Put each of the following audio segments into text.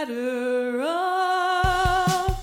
Potter up.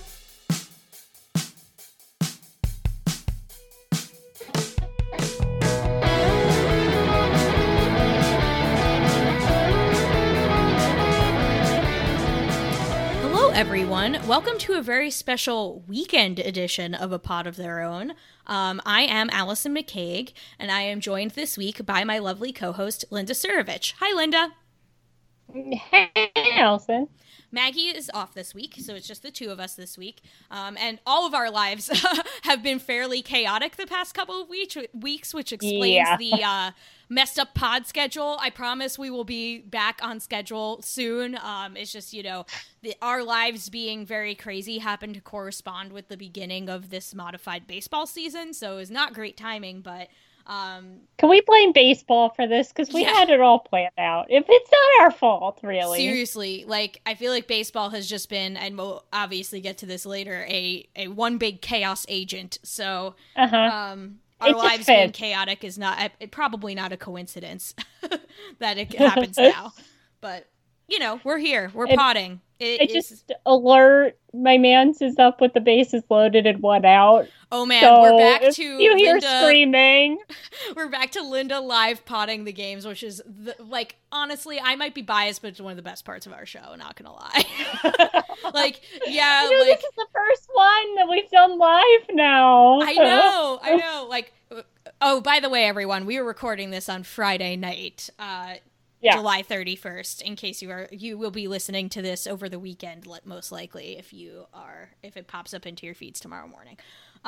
Hello, everyone. Welcome to a very special weekend edition of A Pod of Their Own. I am Allison McCaig, and I am joined this week by my lovely co-host, Linda Surovich. Hi, Linda. Hey, Allison. Maggie is off this week, so it's just the two of us this week. And all of our lives have been fairly chaotic the past couple of weeks, which explains the messed up pod schedule. I promise we will be back on schedule soon. It's just, our lives being very crazy happened to correspond with the beginning of this modified baseball season, so it was not great timing, but... Can we blame baseball for this? Because we had it all planned out. If it's not our fault, really. Seriously, I feel like baseball has just been, and we'll obviously get to this later, a one big chaos agent. So, our lives being chaotic is probably not a coincidence that it happens now. But, we're here. We're potting. Just alert, my man's is up with the bases loaded and one out. Oh man, so we're back to you hear Linda screaming. We're back to Linda live potting the games, which is, honestly, I might be biased, but it's one of the best parts of our show, not gonna lie. This is the first one that we've done live now. I know. Oh, by the way, everyone, we were recording this on Friday night. July 31st, in case you will be listening to this over the weekend, most likely, if it pops up into your feeds tomorrow morning.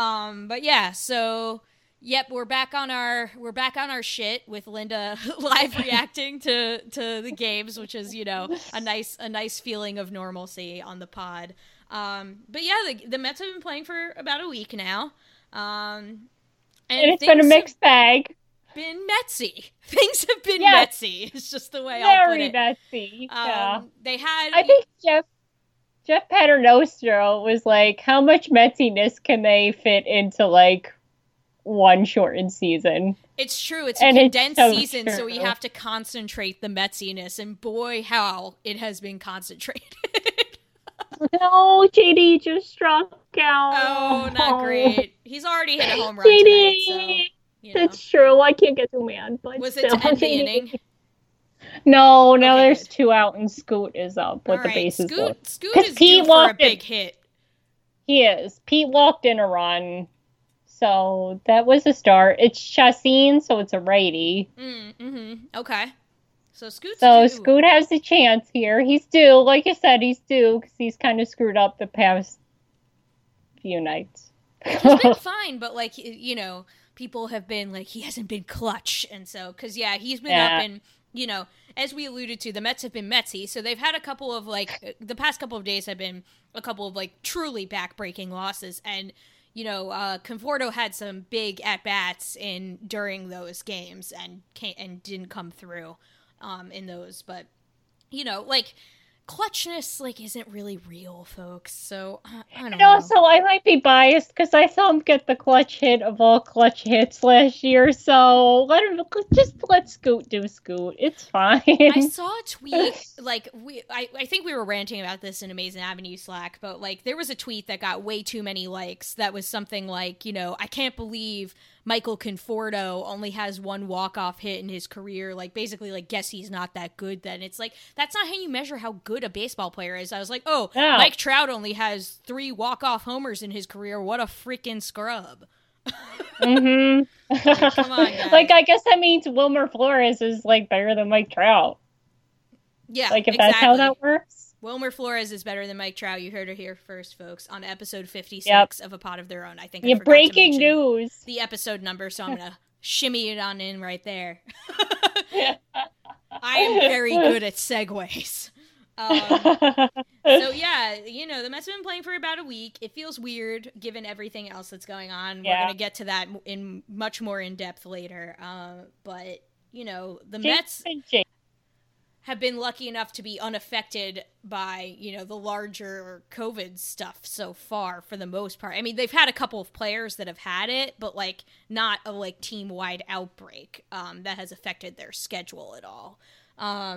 We're back on our shit with Linda live reacting to the games, which is, a nice feeling of normalcy on the pod. The Mets have been playing for about a week now. And it's been a mixed bag. Been Metsy. Things have been Metsy. It's just the way I'll put it. Very Metsy. I think Jeff Paternoster was like, how much Metsiness can they fit into one shortened season? It's true. It's a condensed season, so we have to concentrate the Metsiness, and boy, how it has been concentrated. No, JD just struck out. Oh, not great. He's already hit a home run tonight, so... That's true. I can't get too mad. But was it to end the inning? No, there's good. Two out, and Scoot is up with the bases loaded. Scoot is due for a big hit. He is. Pete walked in a run, so that was a start. It's Chacin, so it's a righty. Okay. So Scoot has the chance here. He's due. Like I said, he's due because he's kind of screwed up the past few nights. He's been fine, but people have been he hasn't been clutch. And so, because, he's been up and, as we alluded to, the Mets have been Metsy. So they've had a couple of, the past couple of days have been a couple of, truly back-breaking losses. And, Conforto had some big at-bats during those games and didn't come through in those. But, clutchness isn't really real, folks. So I don't know. So I might be biased because I saw him get the clutch hit of all clutch hits last year. So let Scoot do Scoot. It's fine. I saw a tweet I think we were ranting about this in Amazing Avenue Slack, but there was a tweet that got way too many likes. That was something I can't believe Michael Conforto only has one walk-off hit in his career. Basically, guess he's not that good then. It's that's not how you measure how good a baseball player is. I was like, Mike Trout only has 3 walk-off homers in his career. What a freaking scrub. Mm-hmm. Come on, guys. I guess that means Wilmer Flores is, better than Mike Trout. Yeah, if that's how that works. Wilmer Flores is better than Mike Trout. You heard it here first, folks, on episode 56 of A Pod of Their Own. I think I forgot breaking to news. The episode number, so I'm going to shimmy it on in right there. I am very good at segues. The Mets have been playing for about a week. It feels weird given everything else that's going on. We're going to get to that in much more in depth later. The Mets have been lucky enough to be unaffected by, the larger COVID stuff so far for the most part. I mean, they've had a couple of players that have had it, but not a team-wide outbreak that has affected their schedule at all.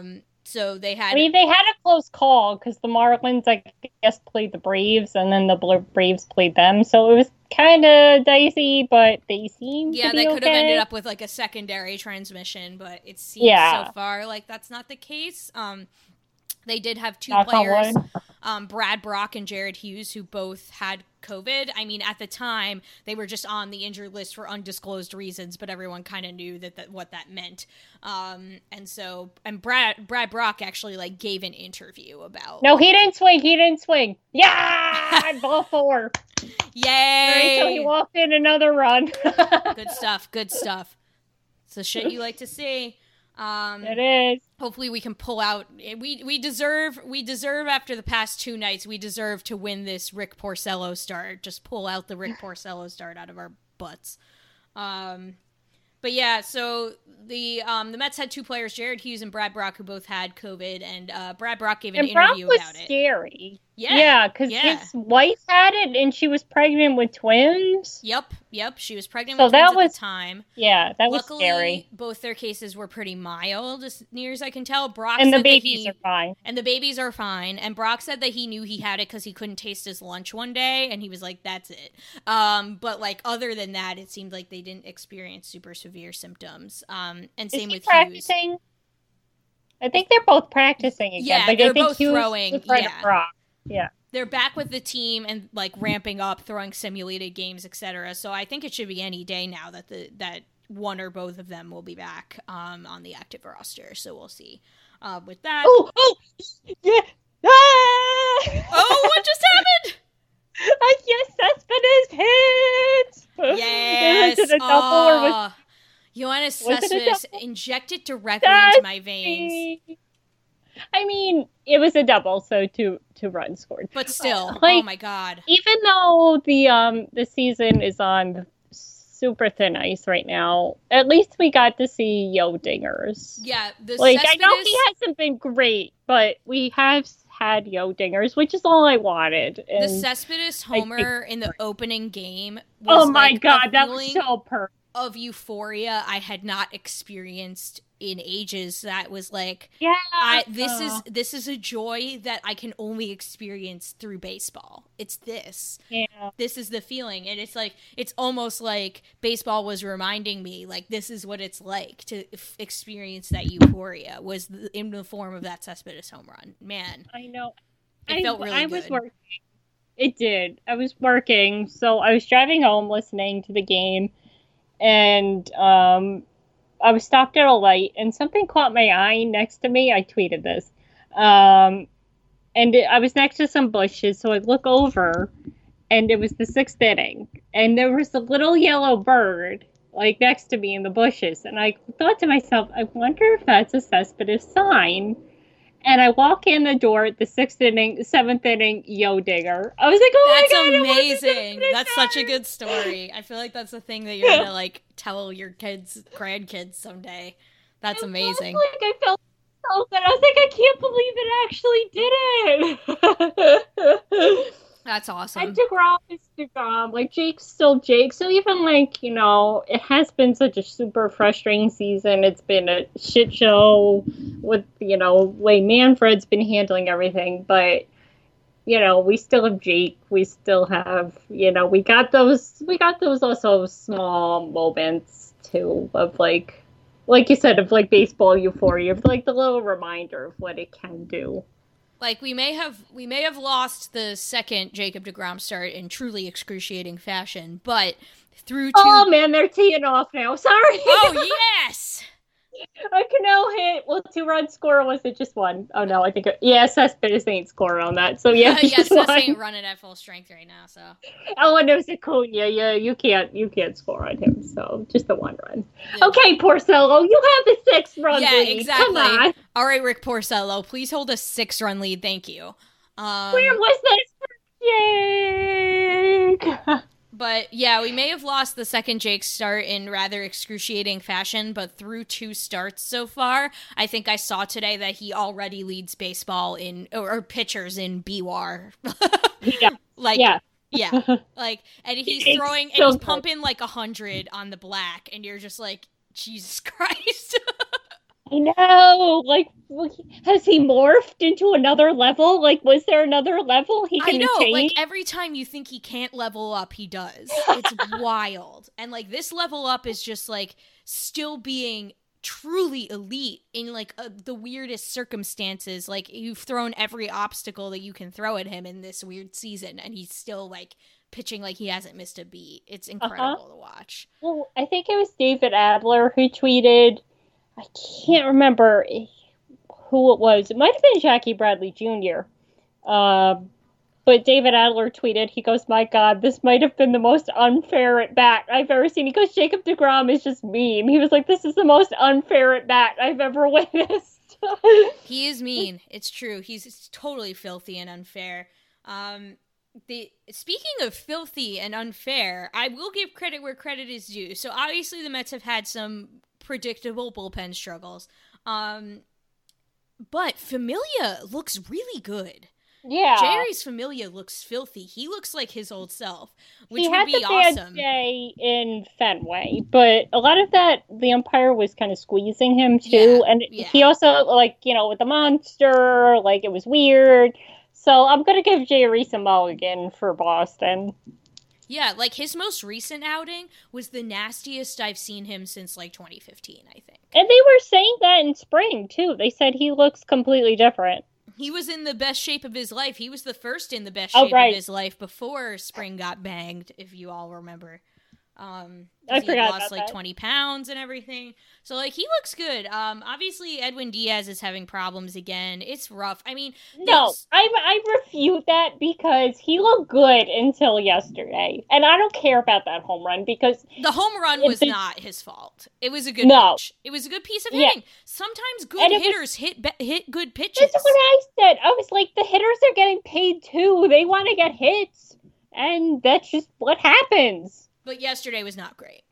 So they had... I mean, they had a close call because the Marlins, I guess, played the Braves, and then the Braves played them. So it was kind of dicey, but they seemed to be they could have okay. ended up with like a secondary transmission, but it seems so far like that's not the case. They did have two players, Brad Brock and Jared Hughes, who both had COVID. I mean, at the time, they were just on the injured list for undisclosed reasons, but everyone kind of knew what that meant. And Brad Brock actually like gave an interview about... No, he didn't swing. Yeah! Ball 4. Yay! Until he walked in another run. Good stuff. It's the shit you like to see. It is. Hopefully we can pull out. We deserve after the past 2 nights. We deserve to win this Rick Porcello start. Just pull out the Rick Porcello start out of our butts. But yeah, so the Mets had 2 players, Jared Hughes and Brad Brock, who both had COVID, and Brad Brock gave an interview about it. Scary. Yeah, because his wife had it, and she was pregnant with twins. Yep. She was pregnant with twins at the time. Yeah, that was Luckily, scary. Both their cases were pretty mild, as near as I can tell. Brock and said the babies are fine. And the babies are fine. And Brock said that he knew he had it because he couldn't taste his lunch one day, and he was like, "That's it." But like other than that, it seemed like they didn't experience super severe symptoms. And same with practicing? Hughes. I think they're both practicing again. Yeah, like, they're I think both Hughes throwing. Was right at Brock. Yeah. They're back with the team and like ramping up, throwing simulated games, etc. So I think it should be any day now that one or both of them will be back on the active roster. So we'll see. With that, yeah. Oh, what just happened? Yes, Cespedes hit. Yes. Was it a double or was Yoenis Cespedes injected directly into my veins. I mean, it was a double, so two runs scored. But still, like, oh my god! Even though the season is on super thin ice right now, at least we got to see Yo Dingers. Yeah, I know he hasn't been great, but we have had Yo Dingers, which is all I wanted. And the Cespedes homer in the opening game was that was so perfect. Of euphoria I had not experienced in ages. That was like, this is a joy that I can only experience through baseball. It's this. Yeah. This is the feeling, and it's like it's almost like baseball was reminding me like this is what it's like to experience that euphoria was in the form of that Cespedes home run. Man, I know. It felt really good. Was working. It did. I was working, so I was driving home listening to the game. And I was stopped at a light, and something caught my eye next to me. I tweeted this. I was next to some bushes, so I look over, and it was the 6th inning. And there was a little yellow bird, like, next to me in the bushes. And I thought to myself, I wonder if that's a Cespedes sign. And I walk in the door at the 6th inning, 7th inning, Yo Dinger. I was like, oh that's my God. That's amazing. That's such a good story. I feel like that's a thing that you're going to, like, tell your grandkids someday. That's amazing. I felt so good. I was like, I can't believe it actually did it. That's awesome. And DeGrom is DeGrom. Like, Jake's still Jake. So even, like, you know, it has been such a super frustrating season. It's been a shit show with, you know, way Manfred's been handling everything. But, you know, we still have Jake. We still have, you know, we got those also small moments, too, of, like you said, of, like, baseball euphoria, of, like, the little reminder of what it can do. Like, we may have lost the second Jacob deGrom start in truly excruciating fashion, but through two... Oh, man, they're teeing off now. Sorry. Oh, yes! A Cano hit. Well, 2-run score, was it just one? Oh, no, I think... Cespedes ain't scoring on that, so yeah. Cespedes ain't running at full strength right now, so... Oh, and there's Acuna. Yeah, you can't score on him, so just the 1 run. Yeah. Okay, Porcello, you have the 6-run lead. Yeah, exactly. Come on. All right, Rick Porcello, please hold a 6-run lead, thank you. Where was this for Jake? But yeah, we may have lost the second Jake start in rather excruciating fashion, but through 2 starts so far, I think I saw today that he already leads baseball or pitchers in BWAR. Yeah. Yeah. Like, and he's throwing, and he's pumping like 100 on the black, and you're just like, Jesus Christ. I know. Like, has he morphed into another level? Like, was there another level he I can know, like, attain? every time you think he can't level up, he does. It's wild. And, like, this level up is just, like, still being truly elite in, like, the weirdest circumstances. Like, you've thrown every obstacle that you can throw at him in this weird season, and he's still, like, pitching like he hasn't missed a beat. It's incredible to watch. Well, I think it was David Adler who tweeted, I can't remember who it was. It might have been Jackie Bradley Jr. But David Adler tweeted, he goes, my God, this might have been the most unfair at bat I've ever seen. He goes, Jacob deGrom is just mean. He was like, this is the most unfair at bat I've ever witnessed. He is mean. It's true. He's totally filthy and unfair. Speaking of filthy and unfair, I will give credit where credit is due. So obviously the Mets have had some predictable bullpen struggles. But Familia looks really good. Yeah. Jerry's Familia looks filthy. He looks like his old self, which would be awesome. He had a bad day in Fenway, but a lot of that, the umpire was kind of squeezing him too. And he also, like, you know, with the monster, like, it was weird. So I'm going to give Jerry some mulligan for Boston. Yeah, like, his most recent outing was the nastiest I've seen him since, like, 2015, I think. And they were saying that in spring, too. They said he looks completely different. He was in the best shape of his life. He was the first in the best shape of his life before spring got banged, if you all remember. I forgot he lost like 20 pounds and everything. So, like, he looks good. Obviously Edwin Diaz is having problems again. It's rough. I mean, no, I refute that because he looked good until yesterday. And I don't care about that home run because the home run was not his fault. It was a good pitch. It was a good piece of hitting. Yeah. Sometimes good hitters hit good pitches. That's what I said. I was like, the hitters are getting paid too. They want to get hits. And that's just what happens. But yesterday was not great.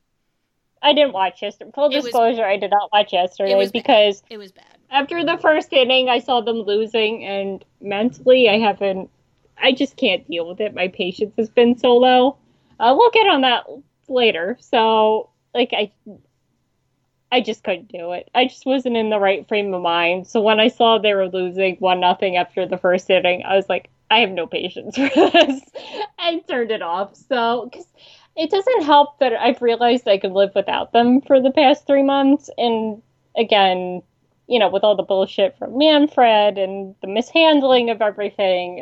I didn't watch yesterday. Full disclosure, I did not watch yesterday because it was bad. After the first inning, I saw them losing, and mentally, I just can't deal with it. My patience has been so low. We'll get on that later. So, like, I just couldn't do it. I just wasn't in the right frame of mind. So when I saw they were losing 1-0 after the first inning, I was like, I have no patience for this. I turned it off. So, because it doesn't help that I've realized I could live without them for the past 3 months. And again, you know, with all the bullshit from Manfred and the mishandling of everything,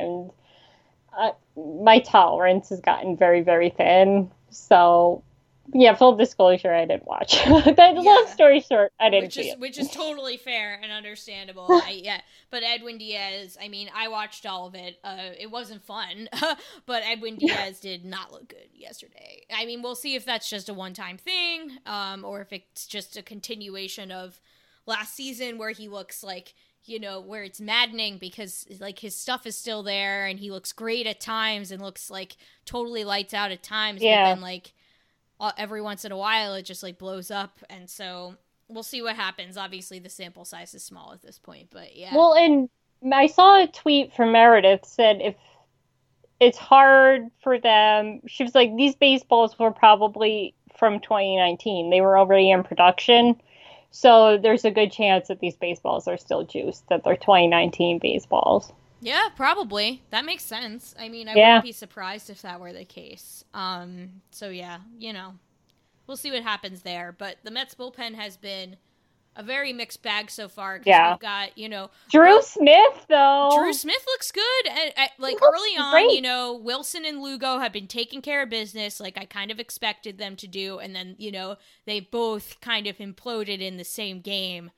and my tolerance has gotten very, very thin. So, yeah, full disclosure, I didn't watch. Long story short, I didn't see it. Which is totally fair and understandable. But Edwin Diaz, I mean, I watched all of it. It wasn't fun, but Edwin Diaz did not look good yesterday. I mean, we'll see if that's just a one-time thing, or if it's just a continuation of last season where he looks like, you know, where it's maddening because, like, his stuff is still there and he looks great at times and looks, like, totally lights out at times. Yeah. But then, like, every once in a while it just, like, blows up. And so we'll see what happens. Obviously the sample size is small at this point, but yeah. Well, and I saw a tweet from Meredith said if it's hard for them, she was like, these baseballs were probably from 2019. They were already in production. So there's a good chance that these baseballs are still juiced, that they're 2019 baseballs. Yeah, probably. That makes sense. I mean, I wouldn't be surprised if that were the case. So yeah, you know, we'll see what happens there. But the Mets bullpen has been a very mixed bag so far. Yeah. We've got, you know, Drew Smith, though. Drew Smith looks good. And, like, early on, you know, Wilson and Lugo have been taking care of business like I kind of expected them to do. And then, you know, they both kind of imploded in the same game,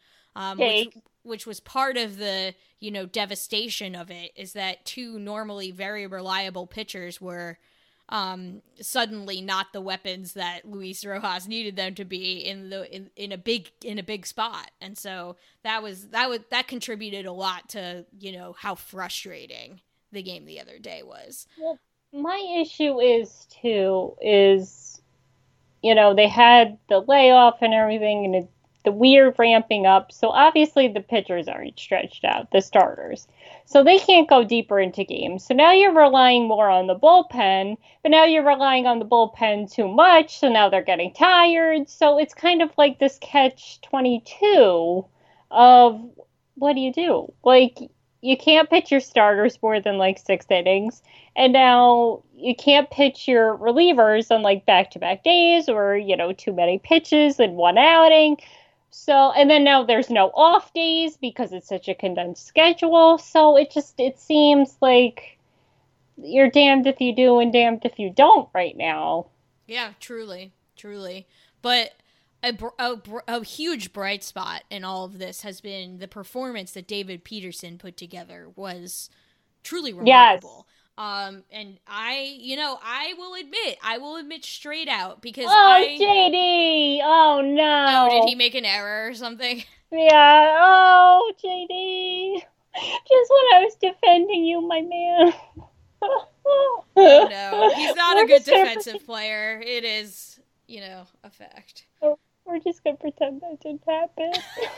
which was part of the, you know, devastation of it, is that two normally very reliable pitchers were suddenly not the weapons that Luis Rojas needed them to be in a big spot. And so that contributed a lot to, you know, how frustrating the game the other day was. Well, my issue is, you know, they had the layoff and everything, and the weird ramping up. So obviously the pitchers aren't stretched out, the starters. So they can't go deeper into games. So now you're relying more on the bullpen, but now you're relying on the bullpen too much. So now they're getting tired. So it's kind of like this catch-22 of what do you do? Like, you can't pitch your starters more than like 6 innings. And now you can't pitch your relievers on like back-to-back days or, too many pitches in one outing. So, and then now there's no off days because it's such a condensed schedule. So it seems like you're damned if you do and damned if you don't right now. Yeah, truly. But a huge bright spot in all of this has been the performance that David Peterson put together was truly remarkable. Yes. And I will admit straight out because JD, oh no. Oh, did he make an error or something? Yeah, oh, JD. Just when I was defending you, my man. Oh no, he's not a good defensive player. It is, a fact. We're just gonna pretend that didn't happen.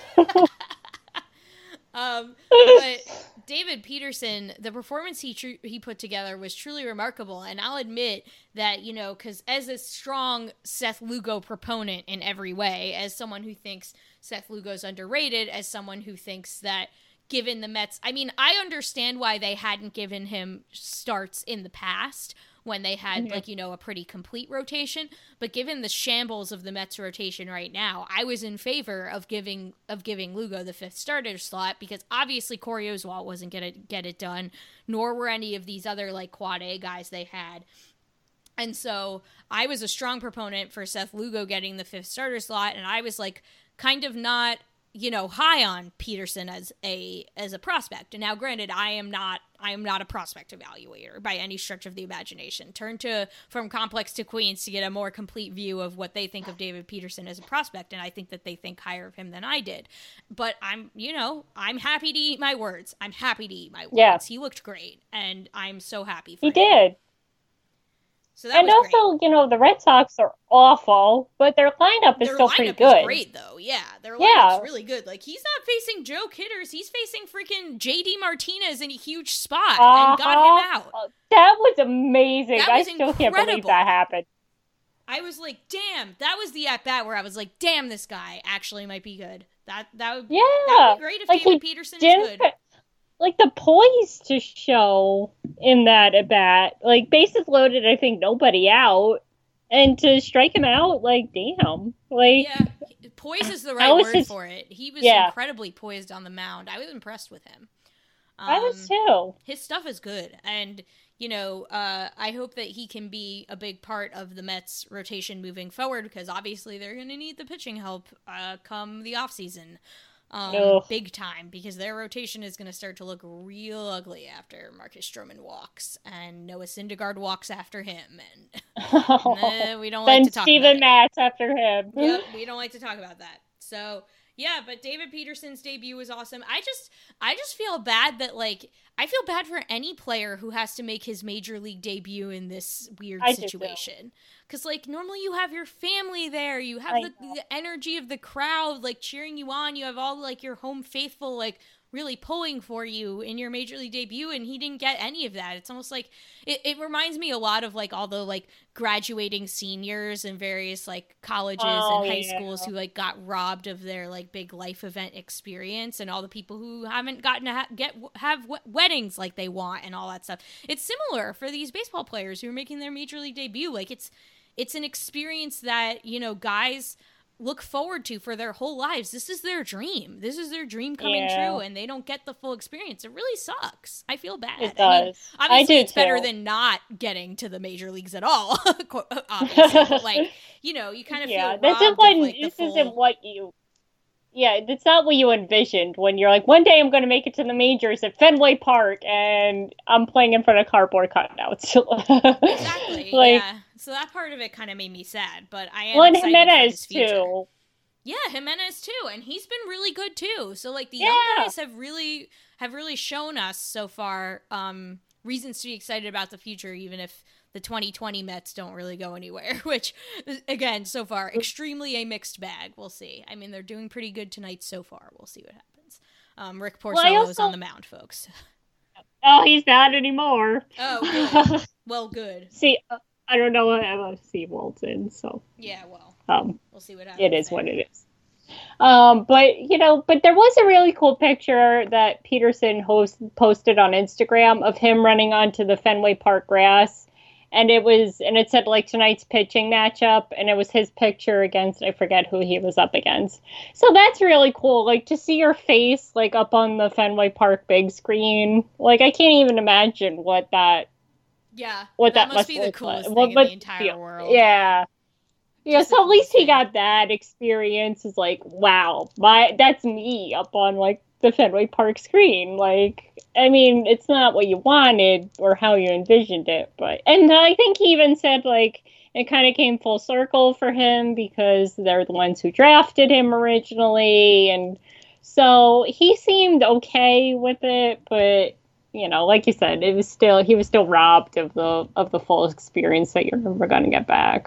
But David Peterson, the performance he put together was truly remarkable, and I'll admit that, because as a strong Seth Lugo proponent in every way, as someone who thinks Seth Lugo's underrated, as someone who thinks that given the Mets, I understand why they hadn't given him starts in the past when they had a pretty complete rotation, but given the shambles of the Mets rotation right now, I was in favor of giving Lugo the 5th starter slot because obviously Corey Oswalt wasn't going to get it done, nor were any of these other quad A guys they had. And so I was a strong proponent for Seth Lugo getting the 5th starter slot, and I was kind of not high on Peterson as a prospect. And now granted, I am not a prospect evaluator by any stretch of the imagination. Turn to From Complex to Queens to get a more complete view of what they think of David Peterson as a prospect, and I think that they think higher of him than I did. But I'm happy to eat my words. Yeah. He looked great, and I'm so happy for him. He did. So that was great. The Red Sox are awful, but their lineup is still pretty good. Their lineup is great, though. Yeah, their lineup is really good. He's not facing Joe Kidders. He's facing freaking J.D. Martinez in a huge spot and got him out. That was amazing. I still can't believe that happened. I was like, damn. That was the at-bat where I was like, damn, this guy actually might be good. That would be great if David Peterson is good. The poise to show in that at bat, bases loaded, I think nobody out, and to strike him out, damn, yeah, poise is the right word for it. He was incredibly poised on the mound. I was impressed with him. I was too. His stuff is good, and I hope that he can be a big part of the Mets rotation moving forward because obviously they're going to need the pitching help come the offseason. Big time, because their rotation is going to start to look real ugly after Marcus Stroman walks and Noah Syndergaard walks after him, and we don't like to talk Steven Matz after him. Yep, we don't like to talk about that. So yeah, but David Peterson's debut was awesome. I just feel bad that I feel bad for any player who has to make his major league debut in this weird situation. Because, normally you have your family there. You have the energy of the crowd, cheering you on. You have all, your home faithful, really pulling for you in your major league debut, and he didn't get any of that. It's almost like it reminds me a lot of all the graduating seniors in various colleges and high schools who got robbed of their big life event experience, and all the people who haven't gotten to have weddings like they want and all that stuff. It's similar for these baseball players who are making their major league debut. It's an experience that guys look forward to for their whole lives. This is their dream. This is their dream coming true, and they don't get the full experience. It really sucks. I feel bad. It does. Obviously, it's better than not getting to the major leagues at all. Obviously, but you kind of feel it's not what you envisioned when you're one day I'm going to make it to the majors at Fenway Park, and I'm playing in front of cardboard cutouts. Exactly. Yeah. So that part of it kind of made me sad, but I am excited for his future. Too. Yeah, Jimenez too, and he's been really good too. So the young guys have really shown us so far reasons to be excited about the future, even if the 2020 Mets don't really go anywhere, which, again, so far, extremely a mixed bag. We'll see. I mean, they're doing pretty good tonight so far. We'll see what happens. Rick Porcello is on the mound, folks. Oh, he's not anymore. Oh, good. Well, good. See, I don't know what MFC Walton, so. Yeah, well, we'll see what happens. It is what it is. But there was a really cool picture that Peterson posted on Instagram of him running onto the Fenway Park grass. And it said like tonight's pitching matchup, and it was his picture against, I forget who he was up against. So that's really cool. Like to see your face like up on the Fenway Park big screen. Like I can't even imagine what that. Yeah. What that must be the coolest thing in the entire world. Yeah. Yeah, so at least he got that experience. Is like, wow, that's me up on like the Fenway Park screen. Like, I mean, it's not what you wanted or how you envisioned it, and I think he even said like it kind of came full circle for him because they're the ones who drafted him originally, and so he seemed okay with it, but like you said, he was still robbed of the full experience that you're never going to get back.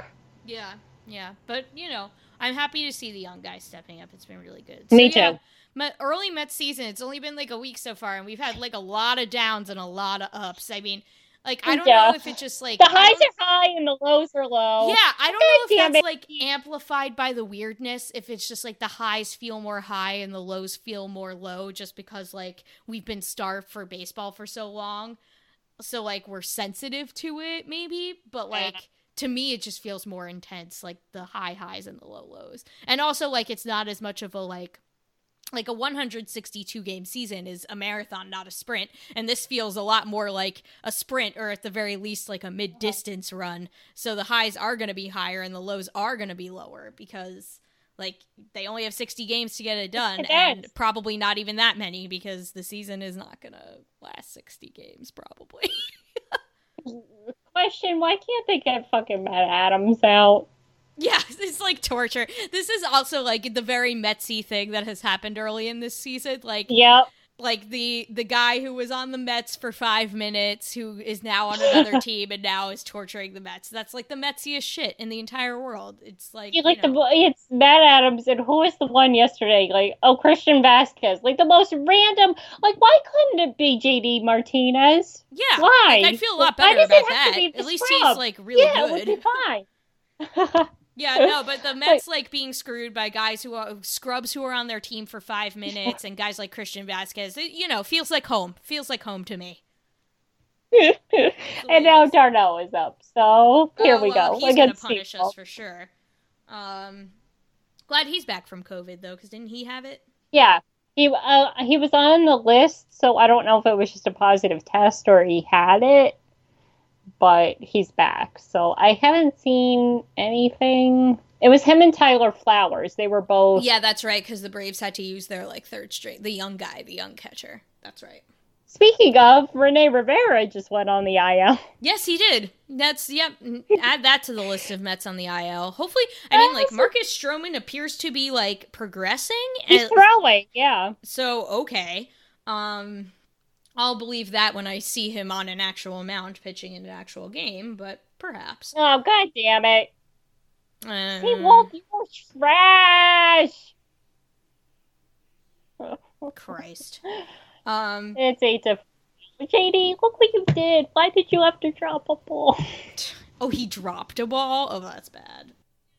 Yeah, but I'm happy to see the young guys stepping up. It's been really good. So, Me too. Early Mets season, it's only been like a week so far, and we've had like a lot of downs and a lot of ups. I mean, like I don't know if it's just like the highs are high and the lows are low. Yeah, I don't know if that's like amplified by the weirdness. If it's just like the highs feel more high and the lows feel more low, just because like we've been starved for baseball for so long, so like we're sensitive to it maybe. But like to me, it just feels more intense, like the high highs and the low lows, and also like it's not as much of a like a 162 game season is a marathon, not a sprint. And this feels a lot more like a sprint, or at the very least, like a mid-distance run. So the highs are going to be higher and the lows are going to be lower because like they only have 60 games to get it done, and probably not even that many because the season is not going to last 60 games probably. Question, why can't they get fucking Matt Adams out? Yeah, it's like torture. This is also like the very Metsy thing that has happened early in this season. Like, yep. Like the guy who was on the Mets for 5 minutes, who is now on another team and now is torturing the Mets. That's like the Metsiest shit in the entire world. It's like it's Matt Adams, and who was the one yesterday? Like, Christian Vasquez. Like the most random. Like, why couldn't it be JD Martinez? Yeah, why? Like, I'd feel a lot better about that. At least he's like really good. Yeah, it would be fine. Yeah, no, but the Mets like being screwed by guys who are scrubs who are on their team for 5 minutes, and guys like Christian Vasquez, feels like home. Feels like home to me. And now Darno is up, so here we go. He's gonna punish us for sure. Glad he's back from COVID though, because didn't he have it? Yeah, he was on the list, so I don't know if it was just a positive test or he had it. But he's back. So I haven't seen anything. It was him and Tyler Flowers. They were both. Yeah, that's right, because the Braves had to use their like third string, the young guy, the young catcher. That's right. Speaking of, Rene Rivera just went on the IL. Yes, he did. Add that to the list of Mets on the IL. Hopefully, I mean, like Marcus Stroman appears to be like progressing. He's throwing, yeah. So okay. I'll believe that when I see him on an actual mound pitching in an actual game, but perhaps. Oh, god damn it. He won't. You're trash. Christ. It's 8-4. JD, look what you did. Why did you have to drop a ball? Oh, he dropped a ball? Oh, that's bad.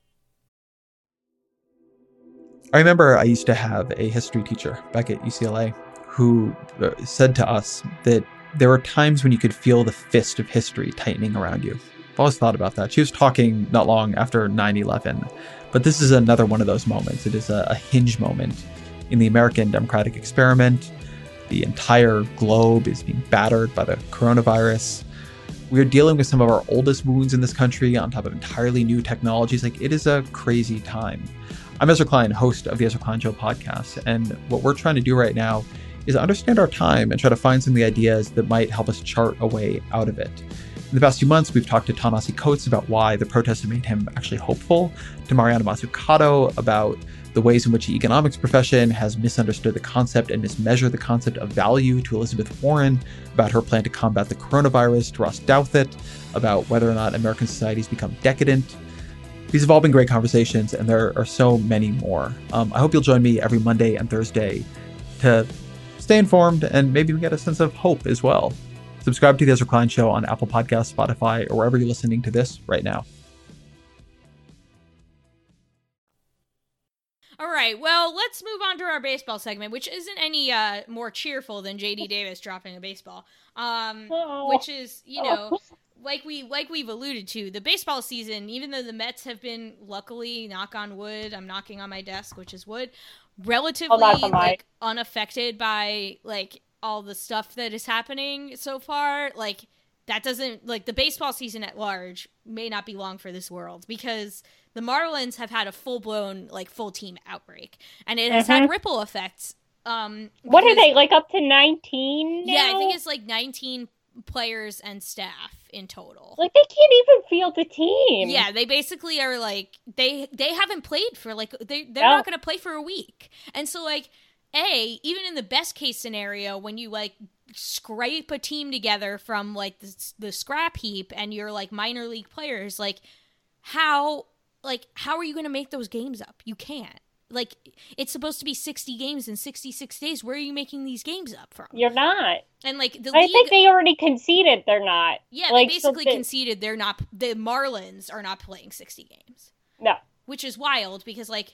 I remember I used to have a history teacher back at UCLA who said to us that there were times when you could feel the fist of history tightening around you. I've always thought about that. She was talking not long after 9/11, but this is another one of those moments. It is a hinge moment in the American democratic experiment. The entire globe is being battered by the coronavirus. We're dealing with some of our oldest wounds in this country on top of entirely new technologies. Like, it is a crazy time. I'm Ezra Klein, host of the Ezra Klein Show podcast, and what we're trying to do right now is understand our time and try to find some of the ideas that might help us chart a way out of it. In the past few months, we've talked to Ta-Nehisi Coates about why the protests have made him actually hopeful, to Mariana Mazzucato about the ways in which the economics profession has misunderstood the concept and mismeasured the concept of value to Elizabeth Warren, about her plan to combat the coronavirus to Ross Douthat, about whether or not American societies become decadent. These have all been great conversations, and there are so many more. I hope you'll join me every Monday and Thursday to stay informed and maybe get a sense of hope as well. Subscribe to The Ezra Klein Show on Apple Podcasts, Spotify, or wherever you're listening to this right now. All right, well, let's move on to our baseball segment, which isn't any more cheerful than J.D. Davis dropping a baseball, which is, like we've alluded to, the baseball season, even though the Mets have been, luckily, knock on wood, I'm knocking on my desk, which is wood, relatively unaffected by all the stuff that is happening so far. That doesn't, the baseball season at large may not be long for this world, because the Marlins have had a full-blown full team outbreak, and it has had ripple effects. What are they, up to 19 now? Yeah, I think it's 19 players and staff in total. They can't even field the team. Yeah, they basically are they haven't played for they're not going to play for a week. And so even in the best case scenario, when you scrape a team together from the scrap heap and you're minor league players, how are you going to make those games up? You can't. It's supposed to be 60 games in 66 days. Where are you making these games up from? You're not. And I think they already conceded they're not. Yeah, they basically conceded they're not. The Marlins are not playing 60 games. No. Which is wild because, I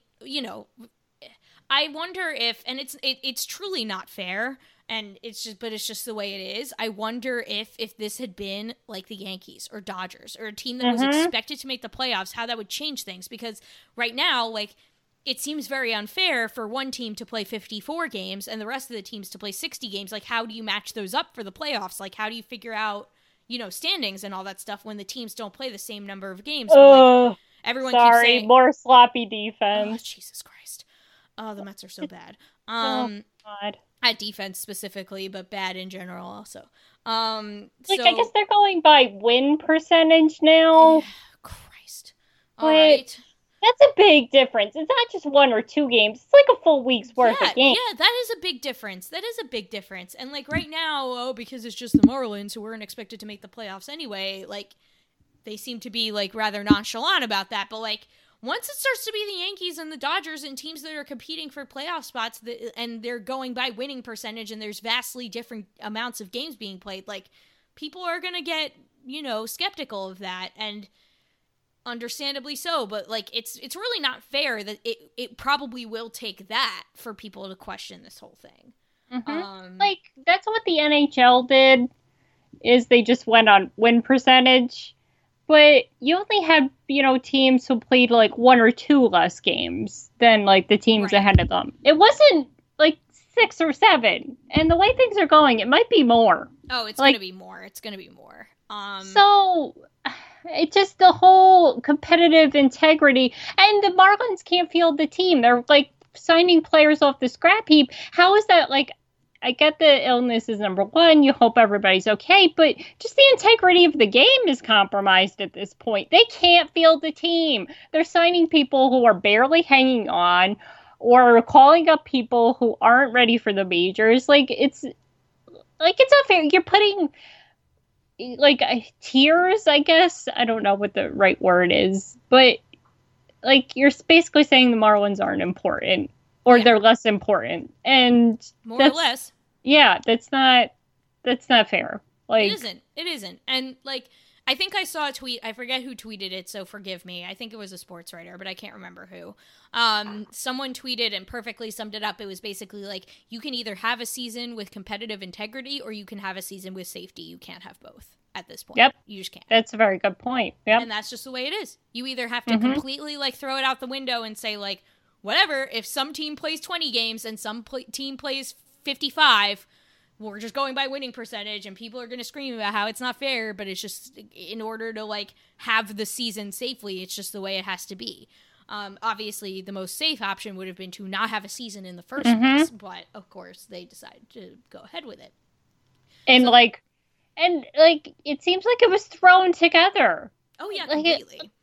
wonder if, and it's truly not fair, and it's just the way it is. I wonder if this had been the Yankees or Dodgers or a team that was expected to make the playoffs, how that would change things. Because right now, it seems very unfair for one team to play 54 games and the rest of the teams to play 60 games. How do you match those up for the playoffs? How do you figure out, standings and all that stuff when the teams don't play the same number of games? But, everyone keeps saying, more sloppy defense. Oh, Jesus Christ. Oh, the Mets are so bad. Oh, God. At defense specifically, but bad in general also. I guess they're going by win percentage now. Christ. All right. That's a big difference. It's not just 1 or 2 games. It's a full week's worth of games. Yeah, that is a big difference. And right now, because it's just the Marlins who weren't expected to make the playoffs anyway, they seem to be rather nonchalant about that. But once it starts to be the Yankees and the Dodgers and teams that are competing for playoff spots and they're going by winning percentage and there's vastly different amounts of games being played, people are going to get, skeptical of that. And understandably so, but it's really not fair that it probably will take that for people to question this whole thing. That's what the NHL did, is they just went on win percentage, but you only had teams who played 1 or 2 less games than the teams ahead of them. It wasn't 6 or 7, and the way things are going, it might be more. Oh, it's gonna be more. So it's just the whole competitive integrity, and the Marlins can't field the team. They're signing players off the scrap heap. How is that? I get the illness is number one. You hope everybody's okay, but just the integrity of the game is compromised at this point. They can't field the team. They're signing people who are barely hanging on, or calling up people who aren't ready for the majors. It's unfair. You're putting tiers, I guess. I don't know what the right word is, but you're basically saying the Marlins aren't important, or they're less important, and more or less. Yeah, that's not fair. It isn't. And I think I saw a tweet. I forget who tweeted it, so forgive me. I think it was a sports writer, but I can't remember who. Someone tweeted and perfectly summed it up. It was basically you can either have a season with competitive integrity or you can have a season with safety. You can't have both at this point. Yep. You just can't. That's a very good point. Yep. And that's just the way it is. You either have to completely throw it out the window and say whatever, if some team plays 20 games and some team plays 55, we're just going by winning percentage, and people are going to scream about how it's not fair, but it's just in order to have the season safely, it's just the way it has to be. Obviously, the most safe option would have been to not have a season in the first place, but of course they decided to go ahead with it. And it seems like it was thrown together. Oh yeah, completely.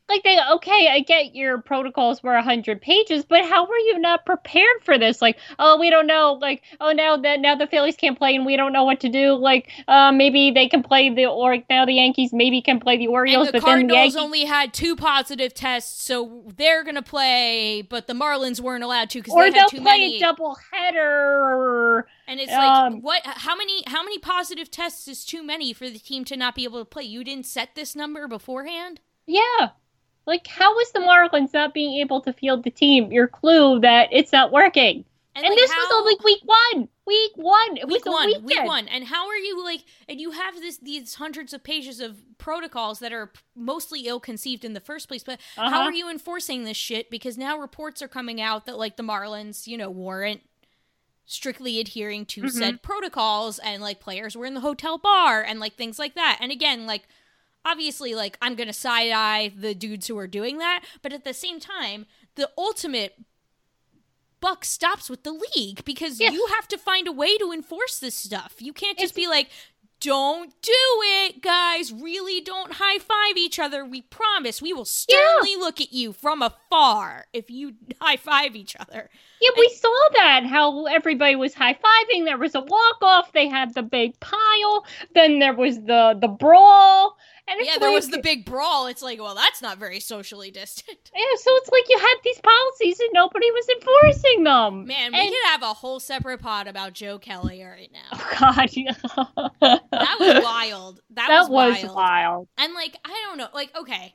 like, I get your protocols were 100 pages, but how were you not prepared for this? Like, oh, we don't know. Like, oh, now the Phillies can't play and we don't know what to do. Like, maybe they can play now the Yankees maybe can play the Orioles, and the but then the Cardinals Yankees only had 2 positive tests, so they're gonna play, but the Marlins weren't allowed to because or they had too they'll play many. a doubleheader. And it's like, what? How many positive tests is too many for the team to not be able to play? You didn't set this number beforehand? Yeah. Like, how is the Marlins not being able to field the team your clue that it's not working? And like, this was only week one. Week one. It was a weekend. And how are you, like, and you have these hundreds of pages of protocols that are mostly ill-conceived in the first place, but how are you enforcing this shit? Because now reports are coming out that, like, the Marlins, weren't strictly adhering to said protocols, and, like, players were in the hotel bar, and, like, things like that. And again, like, obviously, like, I'm going to side-eye the dudes who are doing that, but at the same time, the ultimate buck stops with the league, because you have to find a way to enforce this stuff. You can't just be like, don't do it, guys. Really don't high-five each other. We promise we will sternly look at you from afar if you high-five each other. Yeah, we saw that, how everybody was high-fiving. There was a walk-off. They had the big pile. Then there was the brawl. And there was the big brawl. It's like, well, that's not very socially distant. Yeah, so it's like you had these policies and nobody was enforcing them. Man, we could have a whole separate pod about Joe Kelly right now. Oh, God, yeah. That was wild. That was wild. And, like, I don't know. Like, okay,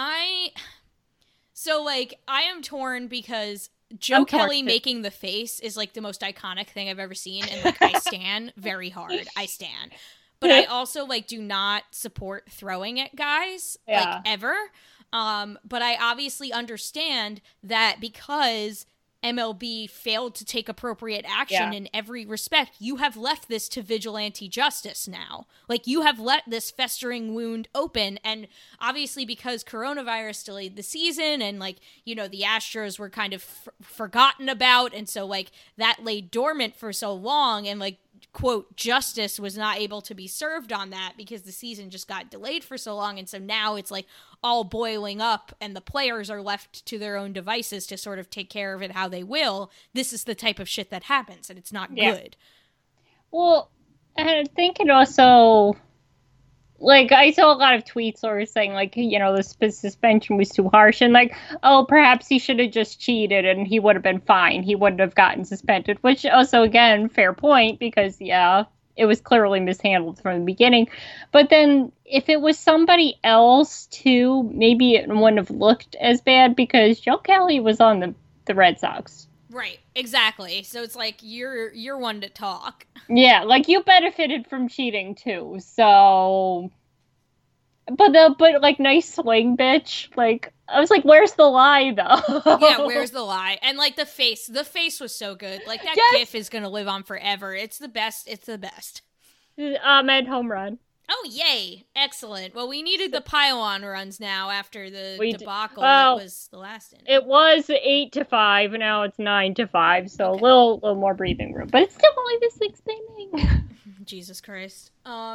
So, like, I am torn because Joe Kelly making the face is, like, the most iconic thing I've ever seen. And, like, I stan very hard. I stan. But I also, like, do not support throwing at guys, like, ever. But I obviously understand that because MLB failed to take appropriate action in every respect, you have left this to vigilante justice now. Like, you have let this festering wound open, and obviously because coronavirus delayed the season, and, like, the Astros were kind of forgotten about, and so, like, that lay dormant for so long, and, like, quote, justice was not able to be served on that because the season just got delayed for so long. And so now it's like all boiling up and the players are left to their own devices to sort of take care of it how they will. This is the type of shit that happens, and it's not good. Well, I think it also, like, I saw a lot of tweets sort of saying, like, the suspension was too harsh, and, like, oh, perhaps he should have just cheated and he would have been fine. He wouldn't have gotten suspended, which also, again, fair point, because, it was clearly mishandled from the beginning. But then, if it was somebody else, too, maybe it wouldn't have looked as bad, because Joe Kelly was on the Red Sox. Right, exactly. So it's like, you're one to talk. Yeah, like, you benefited from cheating too, so... But like, nice swing, bitch. Like, I was like, where's the lie, though? Yeah, where's the lie? And, like, the face was so good. Like, that gif is gonna live on forever. It's the best. Ahmed home run. Oh, yay. Excellent. Well, we needed the pile-on runs now after the debacle that was the last inning. It was 8-5, now it's 9-5, so a little more breathing room. But it's still only the sixth inning. Jesus Christ.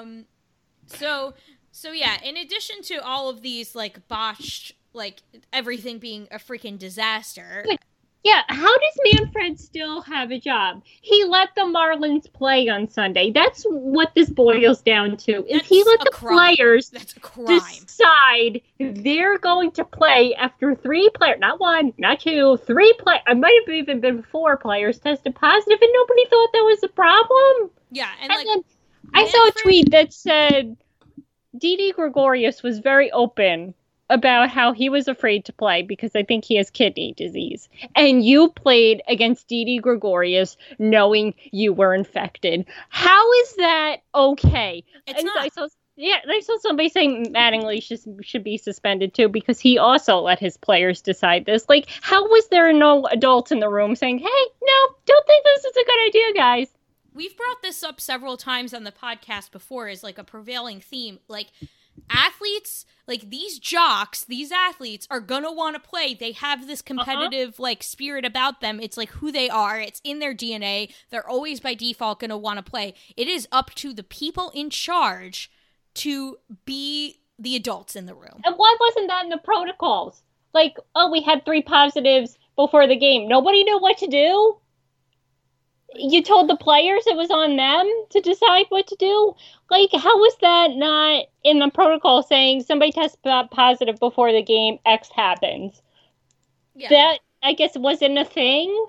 So yeah, in addition to all of these, like, botched, like, everything being a freaking disaster... Yeah, how does Manfred still have a job? He let the Marlins play on Sunday. That's what this boils down to. If he let the players decide they're going to play after 3 players, not 1, not 2, 3 players, it might have even been 4 players tested positive, and nobody thought that was a problem. Yeah, and like, then I saw a tweet that said Didi Gregorius was very open about how he was afraid to play because I think he has kidney disease. And you played against Didi Gregorius knowing you were infected. How is that okay? It's not. I saw somebody saying Mattingly should be suspended too because he also let his players decide this. Like, how was there no adult in the room saying, hey, no, don't think this is a good idea, guys? We've brought this up several times on the podcast before as, like, a prevailing theme. Like, athletes, like, these jocks, these athletes are gonna want to play. They have this competitive like spirit about them. It's like who they are. It's in their DNA. They're always by default gonna want to play. It is up to the people in charge to be the adults in the room. And why wasn't that in the protocols? Like, oh, we had 3 positives before the game. Nobody knew what to do? You told the players it was on them to decide what to do? Like, how was that not in the protocol saying somebody tests positive before the game, X happens? Yeah. That, I guess, wasn't a thing?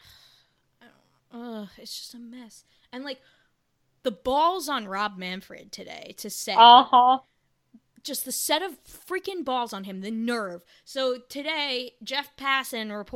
It's just a mess. And, like, the balls on Rob Manfred today to say... Just the set of freaking balls on him, the nerve. So today, Jeff Passan of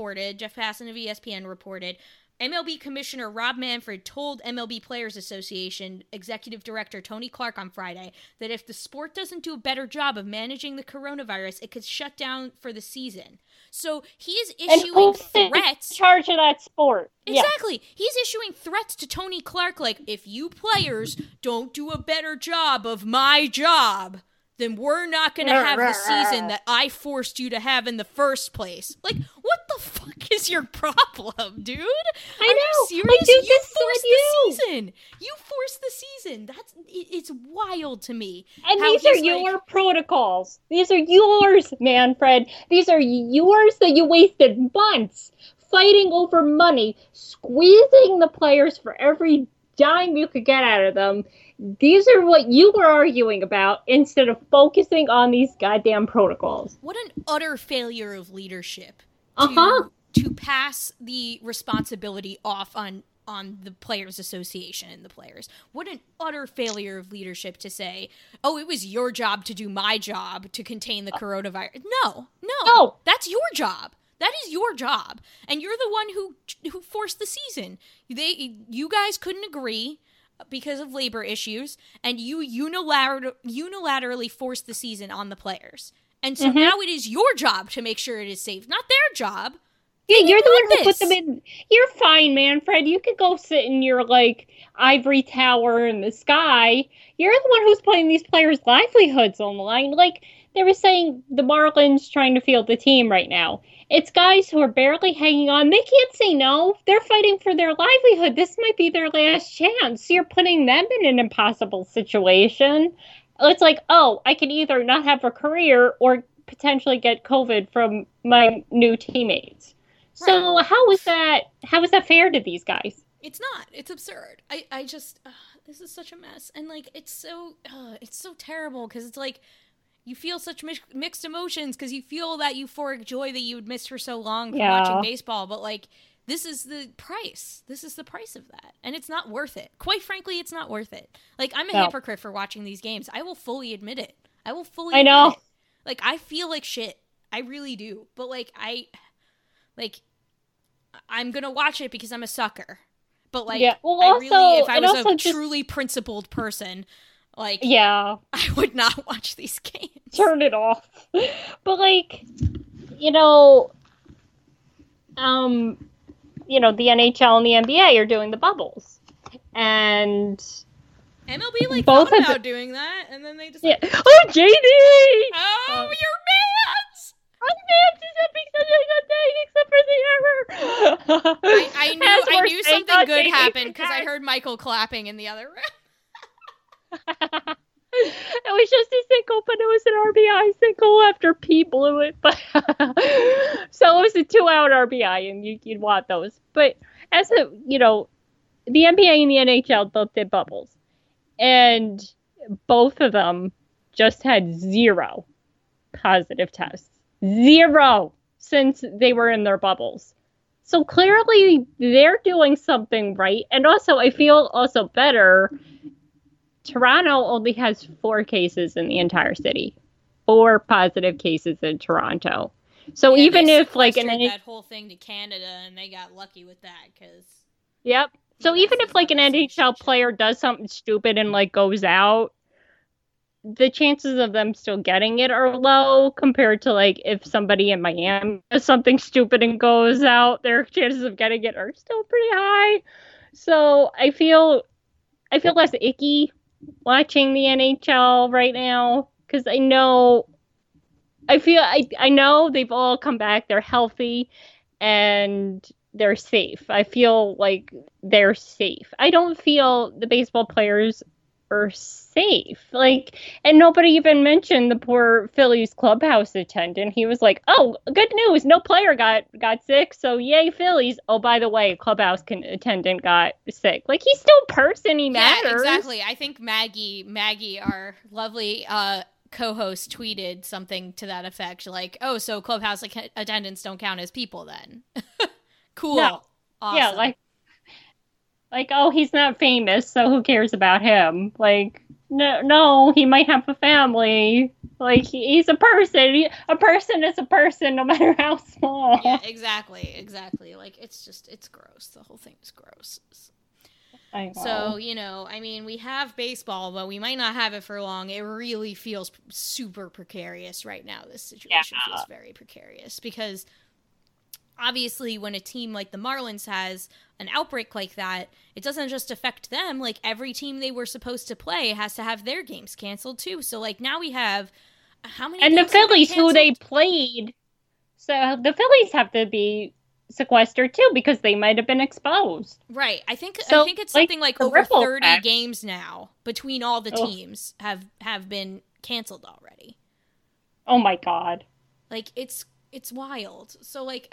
ESPN reported, MLB Commissioner Rob Manfred told MLB Players Association Executive Director Tony Clark on Friday that if the sport doesn't do a better job of managing the coronavirus, it could shut down for the season. So he is issuing threats. In charge of that sport. Exactly. Yeah. He's issuing threats to Tony Clark like, if you players don't do a better job of my job, then we're not going to have the season that I forced you to have in the first place. Like, what the fuck is your problem, dude? I know. You serious? Like, dude, you forced the season. You forced the season. It's wild to me. And these are your protocols. These are yours, Manfred. These are yours that you wasted months fighting over money, squeezing the players for every dime you could get out of them. These are what you were arguing about instead of focusing on these goddamn protocols. What an utter failure of leadership to pass the responsibility off on the Players Association and the players. What an utter failure of leadership to say, oh, it was your job to do my job to contain the coronavirus. No, that's your job. That is your job. And you're the one who forced the season. You guys couldn't agree because of labor issues, and you unilaterally forced the season on the players. And so now it is your job to make sure it is safe, not their job. Yeah, you're the one who put them in. You're fine, Manfred. You could go sit in your, like, ivory tower in the sky. You're the one who's putting these players' livelihoods on the line. Like, they were saying the Marlins trying to field the team right now. It's guys who are barely hanging on. They can't say no. They're fighting for their livelihood. This might be their last chance. You're putting them in an impossible situation. It's like, oh, I can either not have a career or potentially get COVID from my new teammates. Right. So how is that fair to these guys? It's not. It's absurd. I just this is such a mess. And like it's so terrible because it's like you feel such mixed emotions because you feel that euphoric joy that you had missed for so long from watching baseball. But, like, this is the price. This is the price of that. And it's not worth it. Quite frankly, it's not worth it. Like, I'm a hypocrite for watching these games. I will fully admit it. I know. Like, I feel like shit. I really do. But, I'm going to watch it because I'm a sucker. But, like, if I was a truly principled person... I would not watch these games. Turn it off. But, like, the NHL and the NBA are doing the bubbles. And MLB, both thought about doing that, and then they just... Yeah. Oh, JD! Oh, your Mans! My Mans is having such a good day, except for the error. I knew something good happened, because I heard Michael clapping in the other room. It was just a single, but it was an RBI single after P blew it. But so it was a 2-out RBI, and you'd want those. But as the NBA and the NHL both did bubbles, and both of them just had 0 positive tests, 0 since they were in their bubbles. So clearly they're doing something right, and also I feel also better. Toronto only has 4 cases in the entire city. 4 positive cases in Toronto. So even if that whole thing to Canada and they got lucky with that because So even if an NHL player does something stupid and goes out, the chances of them still getting it are low compared to if somebody in Miami does something stupid and goes out, their chances of getting it are still pretty high. So I feel less icky watching the NHL right now because I know they've all come back, they're healthy and they're safe. I feel like they're safe. I don't feel the baseball players are safe. Like, and nobody even mentioned the poor Phillies clubhouse attendant. He was like, "Oh, good news, no player got sick, so yay Phillies. Oh, by the way, clubhouse attendant got sick. Like, he's still a person. He matters." Yeah, exactly. I think Maggie, our lovely co-host, tweeted something to that effect, like, "Oh, so clubhouse attendants don't count as people then." Cool. No. Awesome. Yeah, like, oh, he's not famous, so who cares about him? Like, no, he might have a family. Like, he's a person. A person is a person, no matter how small. Yeah, exactly. Like, it's gross. The whole thing is gross. I know. So, I mean, we have baseball, but we might not have it for long. It really feels super precarious right now. This situation feels very precarious because obviously when a team like the Marlins has an outbreak like that, it doesn't just affect them. Like, every team they were supposed to play has to have their games canceled too. So, like, now we have how many? And the Phillies, who they played, so the Phillies have to be sequestered too because they might have been exposed. Right. I think it's something like over 30 games now between all the teams have been canceled already. Oh my God. Like, it's wild. So, like,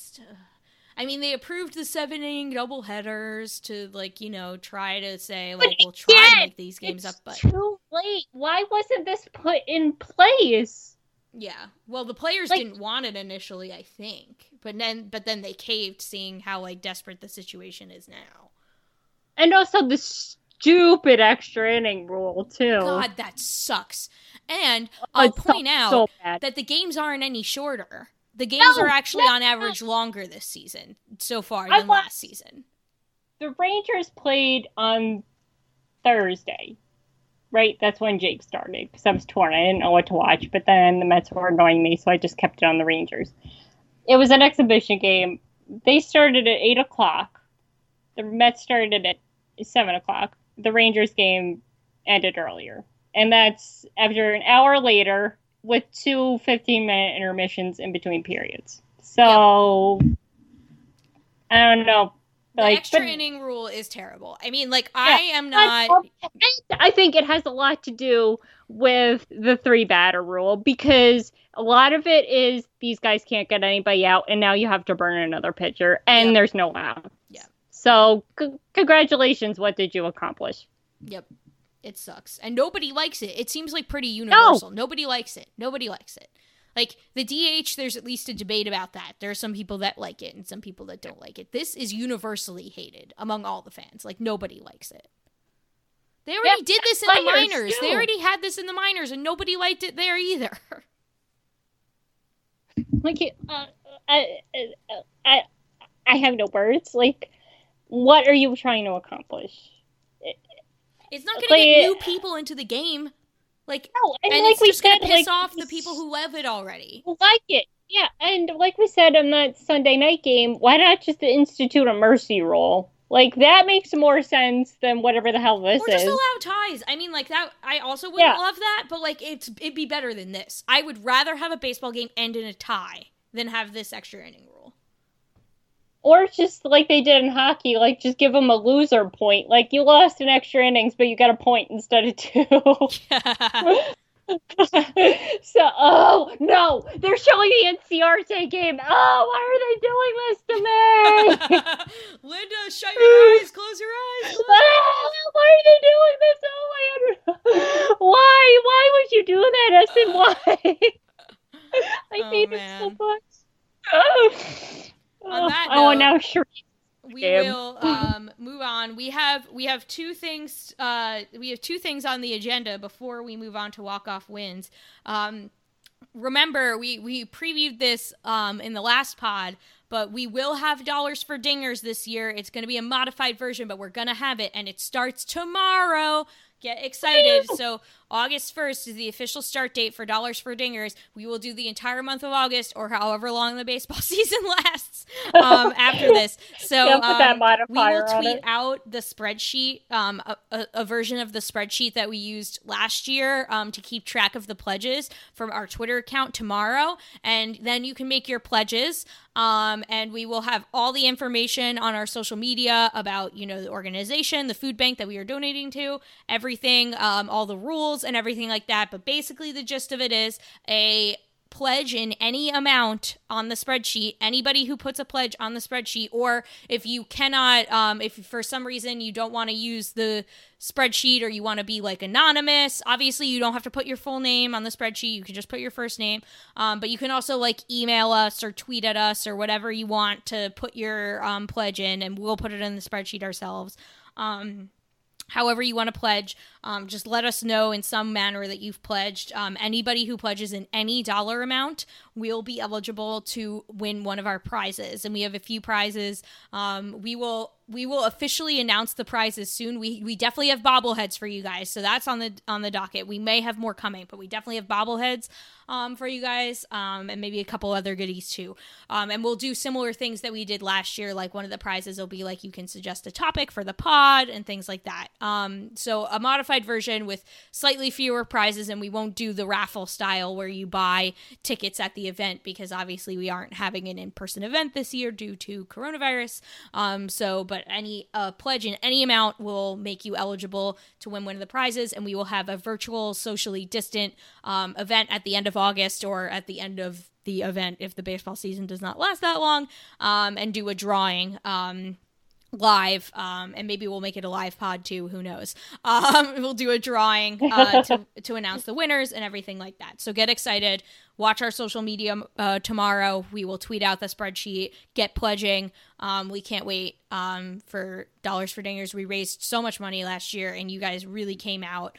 I mean, they approved the 7-inning doubleheaders to, like, try to say, like, we'll try to make these games up, but too late. Why wasn't this put in place? Yeah. Well, the players didn't want it initially, I think. But then they caved, seeing how, like, desperate the situation is now. And also the stupid extra inning rule, too. God, that sucks. And I'll point out that the games aren't any shorter. The games are actually on average longer this season so far than last season. The Rangers played on Thursday, right? That's when Jake started, because I was torn. I didn't know what to watch, but then the Mets were annoying me, so I just kept it on the Rangers. It was an exhibition game. They started at 8 o'clock. The Mets started at 7 o'clock. The Rangers game ended earlier. And that's after an hour later with 2 15-minute intermissions in between periods. So, I don't know. The extra inning rule is terrible. I mean, like, I am not... I think it has a lot to do with the 3-batter rule, because a lot of it is these guys can't get anybody out, and now you have to burn another pitcher, and there's no out. Yeah. So, congratulations. What did you accomplish? Yep. It sucks. And nobody likes it. It seems like pretty universal. No. Nobody likes it. Like, the DH, there's at least a debate about that. There are some people that like it and some people that don't like it. This is universally hated among all the fans. Like, nobody likes it. They already did this in the minors. They already had this in the minors, and nobody liked it there either. Like, I have no words. Like, what are you trying to accomplish? It's not going to get new people into the game. Like, no, and like it's just going to piss off the people who love it already. Like it. Yeah, and like we said in that Sunday night game, why not just institute a mercy rule? Like, that makes more sense than whatever the hell this is. Or just allow ties. I mean, like, that, I also wouldn't love that, but, like, it'd be better than this. I would rather have a baseball game end in a tie than have this extra inning rule. Or just like they did in hockey, like, just give them a loser point. Like, you lost in extra innings, but you got a point instead of 2. So, oh, no, they're showing the NCRT game. Oh, why are they doing this to me? Linda, shut your eyes, close your eyes. Why are they doing this? Oh, my God. Why would you do that, SNY? I hate it so much. On that note, now sure. We will move on. We have 2 things. We have 2 things on the agenda before we move on to walk-off wins. Remember, we previewed this in the last pod, but we will have Dollars for Dingers this year. It's going to be a modified version, but we're going to have it, and it starts tomorrow. Get excited. So August 1st is the official start date for Dollars for Dingers. We will do the entire month of August, or however long the baseball season lasts after this. So we will tweet out the spreadsheet, a version of the spreadsheet that we used last year to keep track of the pledges from our Twitter account tomorrow. And then you can make your pledges. And we will have all the information on our social media about, the organization, the food bank that we are donating to, everything everything, all the rules and everything like that. But basically the gist of it is a pledge in any amount on the spreadsheet. Anybody who puts a pledge on the spreadsheet, or if you cannot, if for some reason you don't want to use the spreadsheet or you want to be like anonymous, obviously you don't have to put your full name on the spreadsheet. You can just put your first name. But you can also like email us or tweet at us or whatever you want to put your pledge in, and we'll put it in the spreadsheet ourselves. However you want to pledge, just let us know in some manner that you've pledged. Anybody who pledges in any dollar amount will be eligible to win one of our prizes. And we have a few prizes. We will officially announce the prizes soon. We definitely have bobbleheads for you guys, so that's on the docket. We may have more coming, but we definitely have bobbleheads for you guys, and maybe a couple other goodies too. And we'll do similar things that we did last year. Like one of the prizes will be like you can suggest a topic for the pod and things like that. So a modified version with slightly fewer prizes, and we won't do the raffle style where you buy tickets at the event, because obviously we aren't having an in-person event this year due to coronavirus. But any pledge in any amount will make you eligible to win one of the prizes, and we will have a virtual, socially distant event at the end of August, or at the end of the event if the baseball season does not last that long, and do a drawing live, and maybe we'll make it a live pod too, who knows. We'll do a drawing to announce the winners and everything like that. So get excited. Watch our social media tomorrow. We will tweet out the spreadsheet. Get pledging. We can't wait for Dollars for Dingers. We raised so much money last year, and you guys really came out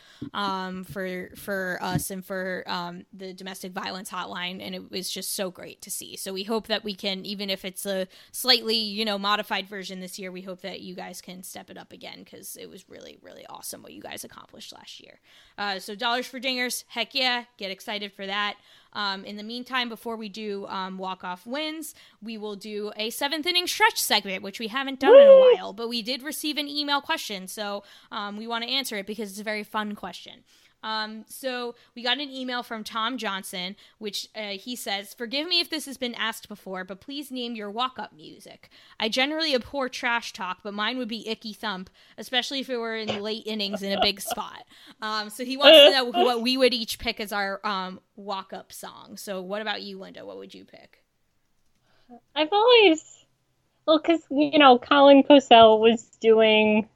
for us and for the domestic violence hotline, and it was just so great to see. So we hope that we can, even if it's a slightly modified version this year, we hope that you guys can step it up again, because it was really, really awesome what you guys accomplished last year. So Dollars for Dingers, heck yeah, get excited for that. In the meantime, before we do walk-off wins, we will do a 7th inning stretch segment, which we haven't done in a while, but we did receive an email question, so we want to answer it because it's a very fun question. So we got an email from Tom Johnson, which he says, "Forgive me if this has been asked before, but please name your walk-up music. I generally abhor trash talk, but mine would be Icky Thump, especially if it were in late innings in a big spot." So he wants to know what we would each pick as our walk-up song. So what about you, Linda? What would you pick? I've always, because, Colin Cosell was doing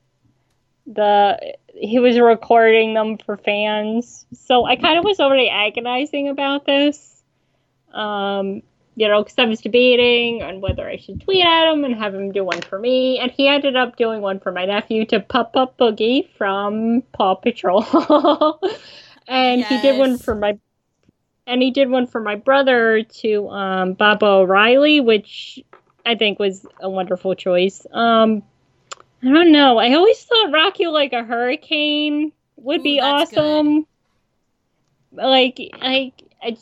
he was recording them for fans. So I kind of was already agonizing about this, because I was debating on whether I should tweet at him and have him do one for me. And he ended up doing one for my nephew to Pup Pup Boogie from Paw Patrol. And yes. He did one for my brother to Baba O'Reilly, which I think was a wonderful choice. I don't know. I always thought Rock You Like a Hurricane would be awesome. Good. I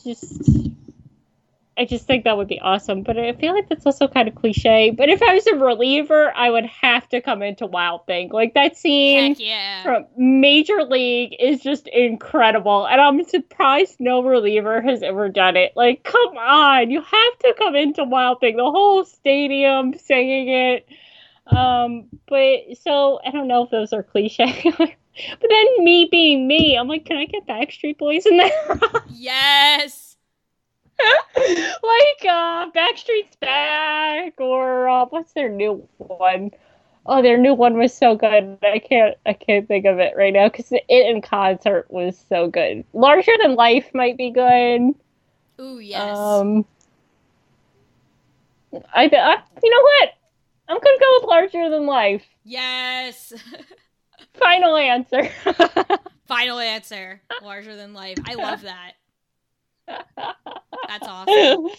just think that would be awesome. But I feel like that's also kind of cliche. But if I was a reliever, I would have to come into Wild Thing. Like, that scene from Major League is just incredible. And I'm surprised no reliever has ever done it. Like, come on. You have to come into Wild Thing. The whole stadium singing it. But so I don't know if those are cliche, but then me being me, I'm like, can I get Backstreet Boys in there? Yes. Backstreet's Back, or what's their new one? Oh, their new one was so good. I can't think of it right now because it in concert was so good. Larger Than Life might be good. Ooh, yes. I you know what? I'm going to go with Larger Than Life. Yes. Final answer. Final answer. Larger Than Life. I love that. That's awesome.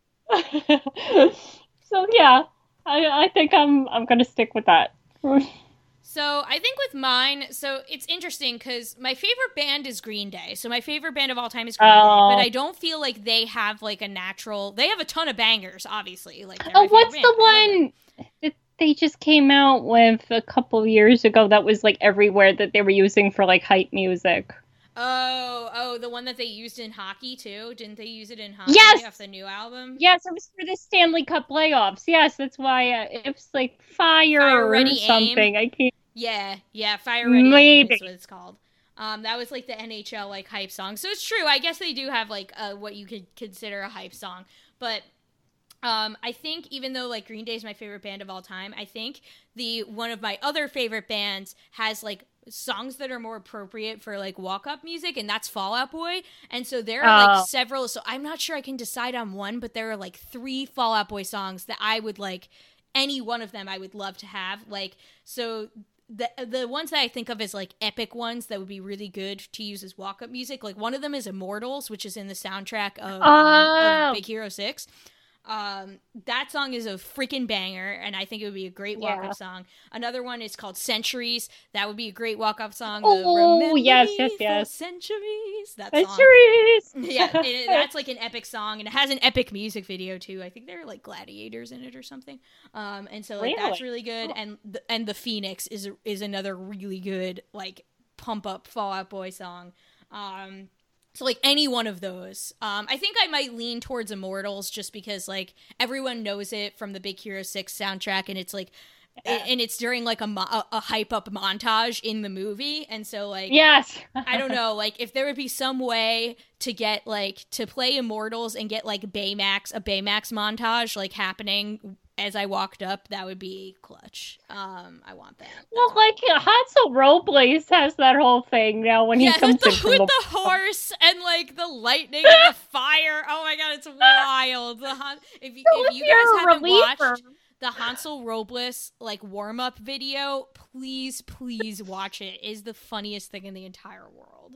So, yeah. I think I'm going to stick with that. So I think with mine, so it's interesting because my favorite band is Green Day. So my favorite band of all time is Green Day, but I don't feel like they have like a natural. They have a ton of bangers, obviously. Like, what's the one that they just came out with a couple of years ago that was like everywhere that they were using for like hype music? Oh, the one that they used in hockey too? Didn't they use it in hockey? Yes! Off the new album? Yes, it was for the Stanley Cup playoffs. Yes, that's why it was like Fire Ready or something. Aim. I can't. Yeah, Fire Ready Aim is what it's called. That was like the NHL like hype song. So it's true. I guess they do have like what you could consider a hype song. But I think even though like Green Day is my favorite band of all time, I think one of my other favorite bands has like songs that are more appropriate for like walk-up music, and that's Fall Out Boy. And so there are like several, so I'm not sure I can decide on one, but there are like 3 Fall Out Boy songs that I would like, any one of them I would love to have. Like, so the ones that I think of as like epic ones that would be really good to use as walk-up music, like one of them is Immortals, which is in the soundtrack of Big Hero 6. That song is a freaking banger, and I think it would be a great walk-up song. Another one is called Centuries. That would be a great walk-up song. Yes. Centuries. That Centuries. Song. Yeah, that's like an epic song, and it has an epic music video too. I think there are like gladiators in it or something. And so like that's really good. And the Phoenix is another really good like pump up Fall Out Boy song. So, like, any one of those. I think I might lean towards Immortals just because, like, everyone knows it from the Big Hero 6 soundtrack, and it's, like, and it's during, like, a hype-up montage in the movie, and so, like... Yes! I don't know, like, if there would be some way to get, like, to play Immortals and get, like, a Baymax montage, like, happening as I walked up, that would be clutch. I want that. Well, like Hansel Robles has that whole thing now when he comes in with the horse and like the lightning and the fire. Oh my god, it's wild. If you guys haven't watched the Hansel Robles like warm up video, please watch it. It is the funniest thing in the entire world.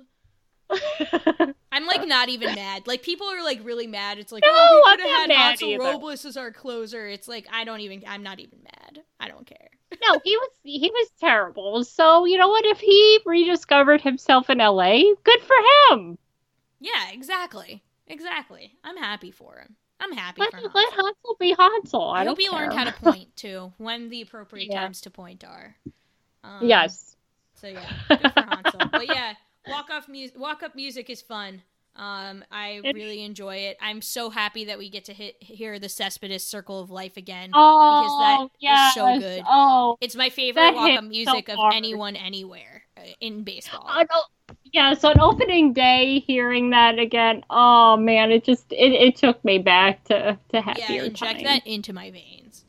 I'm like not even mad. Like people are like really mad. It's like, oh, we could have had Hansel Robles as our closer. It's like I'm not even mad. I don't care. No, he was terrible. So you know what? If he rediscovered himself in LA, good for him. Yeah, exactly. I'm happy for him. I'm happy for Hansel. Let Hansel be Hansel. I hope he learned how to point too, when the appropriate times to point are. Yes. So yeah, good for Hansel. But yeah. Walk-up music is fun. I really enjoy it. I'm so happy that we get to hear the Cespedes Circle of Life again. Because that is so good. Oh, it's my favorite walk-up music of anyone anywhere in baseball. So on opening day, hearing that again, oh man, it took me back to happier inject that into my veins.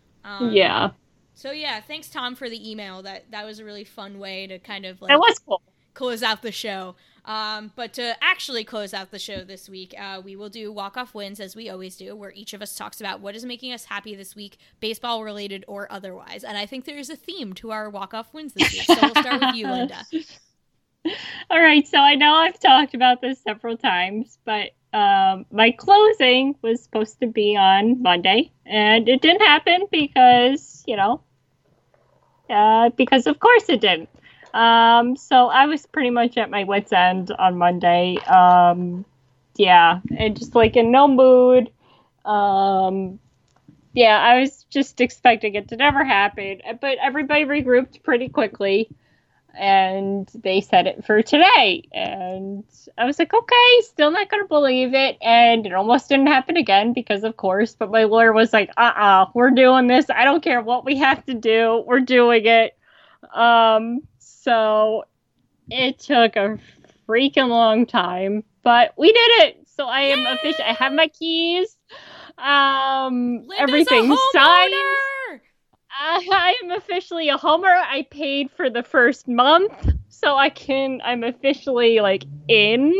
So yeah, thanks Tom for the email. That was a really fun way to kind of like... That was cool. Close out the show. But to actually close out the show this week, we will do walk-off wins as we always do, where each of us talks about what is making us happy this week, baseball related or otherwise. And I think there is a theme to our walk-off wins this week. So we'll start with you, Linda. All right. So I know I've talked about this several times, but my closing was supposed to be on Monday, and it didn't happen because, because of course it didn't. So I was pretty much at my wit's end on Monday. And just like in no mood. I was just expecting it to never happen, but everybody regrouped pretty quickly and they set it for today. And I was like, okay, still not going to believe it. And it almost didn't happen again because of course, but my lawyer was like, we're doing this. I don't care what we have to do. We're doing it. So it took a freaking long time, but we did it. So I am official. I have my keys. Everything's signed. I am officially a homer. I paid for the first month, so I'm officially like in.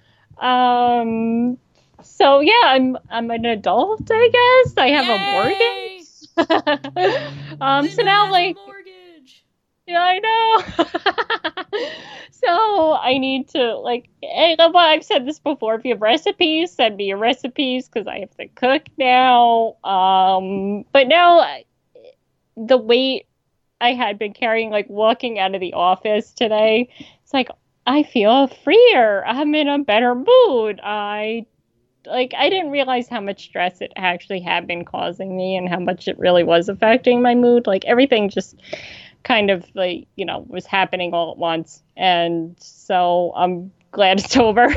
So yeah, I'm an adult, I guess. I have a mortgage. So now like. Yeah, I know. So I need to I've said this before. If you have recipes, send me your recipes because I have to cook now. But now the weight I had been carrying, like walking out of the office today, it's like I feel freer. I'm in a better mood. I didn't realize how much stress it actually had been causing me and how much it really was affecting my mood. Like everything just kind of was happening all at once. And so I'm glad it's over.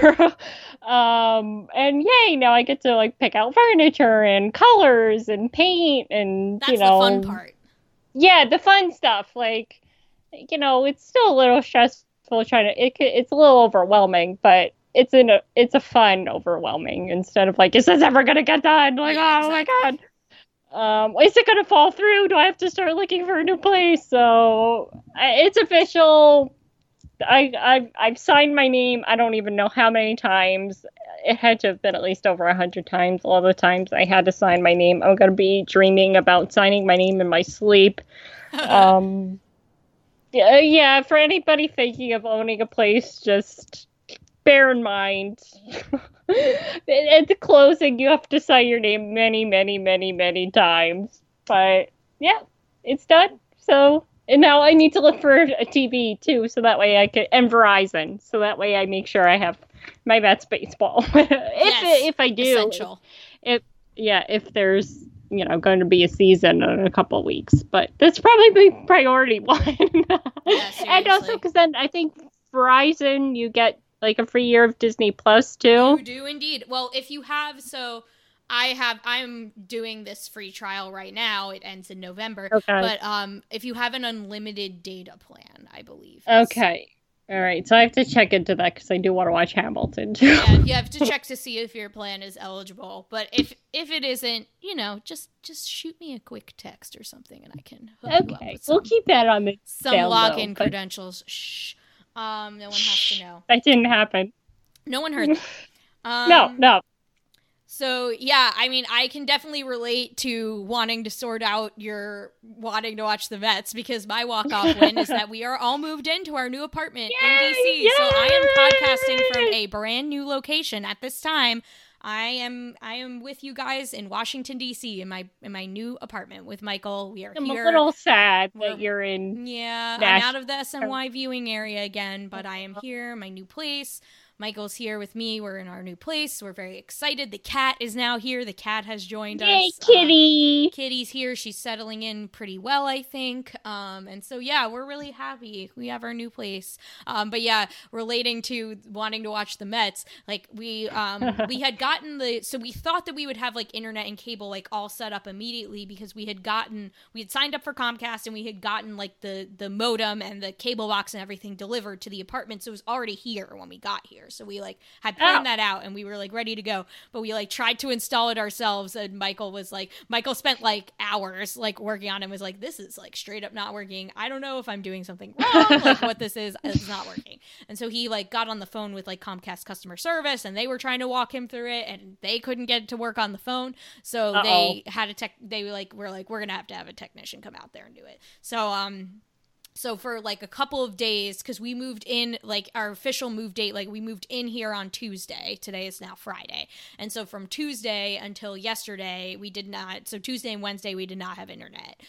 And yay, now I get to pick out furniture and colors and paint and that's the fun part. Yeah, the fun stuff. It's still a little stressful still trying to. It's a little overwhelming, but it's a fun overwhelming instead of like, is this ever gonna get done? Like, yeah, oh exactly. My god, is it gonna fall through? Do I have to start looking for a new place? So it's official. I've signed my name. I don't even know how many times. It had to have been at least over 100 times. All the times I had to sign my name. I'm gonna be dreaming about signing my name in my sleep. Yeah. For anybody thinking of owning a place, just bear in mind. At the closing, you have to sign your name many, many, many, many times. But yeah, it's done. So. And now I need to look for a TV too, so that way I can, and Verizon, so that way I make sure I have my Mets baseball. if I do, essential. If there's going to be a season in a couple of weeks, but that's probably my priority one. And also because then I think Verizon, you get like a free year of Disney Plus too. You do indeed. Well, if you have I'm doing this free trial right now. It ends in November. Okay. But if you have an unlimited data plan, I believe. Okay. All right. So I have to check into that because I do want to watch Hamilton too. Yeah, you have to check to see if your plan is eligible. But if it isn't, just shoot me a quick text or something, and I can hook you up with we'll keep that on the some login credentials. Shh. No one has to know. That didn't happen. No one heard that. No. So, yeah, I mean, I can definitely relate to wanting to sort out your wanting to watch the Mets because my walk-off win is that we are all moved into our new apartment in D.C. Yay! So I am podcasting from a brand new location at this time. I am with you guys in Washington, D.C. in my new apartment with Michael. We are I'm here. I'm a little sad that you're in. Yeah, I'm out of the SNY viewing area again, but I am here, my new place. Michael's here with me. We're in our new place. We're very excited. The cat is now here. The cat has joined us. Yay, Kitty! Kitty's here. She's settling in pretty well, I think. And so, yeah, we're really happy. We have our new place. But yeah, relating to wanting to watch the Mets, like we had gotten so we thought that we would have like internet and cable like all set up immediately because we had signed up for Comcast and we had gotten like the modem and the cable box and everything delivered to the apartment. So it was already here when we got here. So we like had planned that out and we were like ready to go, but we like tried to install it ourselves and Michael spent like hours like working on it and was like, this is like straight up not working. I don't know if I'm doing something wrong, like what this is. It's not working. And so he like got on the phone with like Comcast customer service and they were trying to walk him through it and they couldn't get it to work on the phone. So they had we're gonna have to have a technician come out there and do it. So for like a couple of days, because we moved in, like our official move date, like we moved in here on Tuesday. Today is now Friday. And so from Tuesday until yesterday, Tuesday and Wednesday, we did not have internet.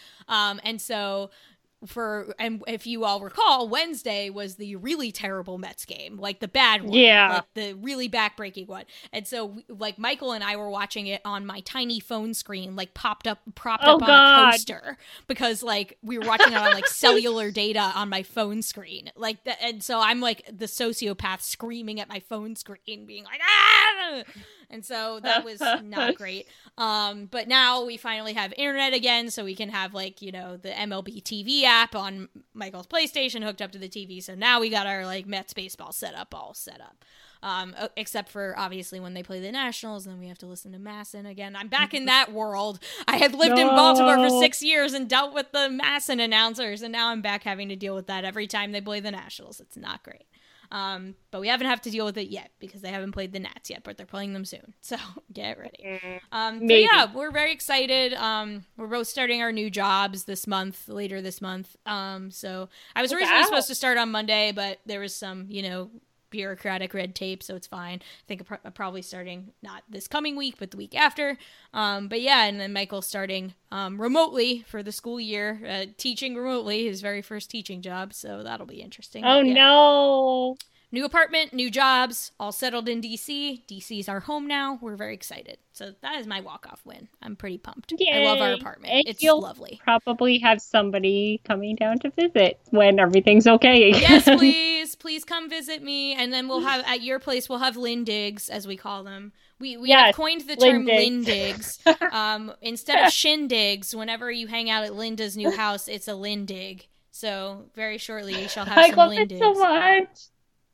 And if you all recall, Wednesday was the really terrible Mets game, like the bad one, like the really backbreaking one. And so, like Michael and I were watching it on my tiny phone screen, like propped up on a coaster, because like we were watching it on like cellular data on my phone screen, like that. And so I'm like the sociopath screaming at my phone screen, being like, ah! And so that was not great. But now we finally have internet again, so we can have like, the MLB TV app on Michael's PlayStation hooked up to the TV. So now we got our like Mets baseball all set up. Except for obviously when they play the Nationals, then we have to listen to MASN again. I'm back in that world. I had lived in Baltimore for 6 years and dealt with the MASN announcers, and now I'm back having to deal with that every time they play the Nationals. It's not great. But we haven't had to deal with it yet because they haven't played the Nats yet, but they're playing them soon. So get ready. But yeah, we're very excited. We're both starting our new jobs later this month. So I was originally supposed to start on Monday, but there was some, bureaucratic red tape, so it's fine. I think I'm probably starting not this coming week, but the week after. But yeah, and then Michael's starting remotely for the school year, teaching remotely, his very first teaching job, so that'll be interesting. Oh, yeah. No! New apartment, new jobs, all settled in DC. DC's our home now. We're very excited. So that is my walk-off win. I'm pretty pumped. Yay. I love our apartment. And it's lovely. Probably have somebody coming down to visit when everything's okay. Yes, please. Please come visit me. And then we'll have, at your place, we'll have Lindigs, as we call them. We have coined the term Lindigs. Instead of shindigs, whenever you hang out at Linda's new house, it's a Lindig. So very shortly we shall have I some love Lindigs. it so much.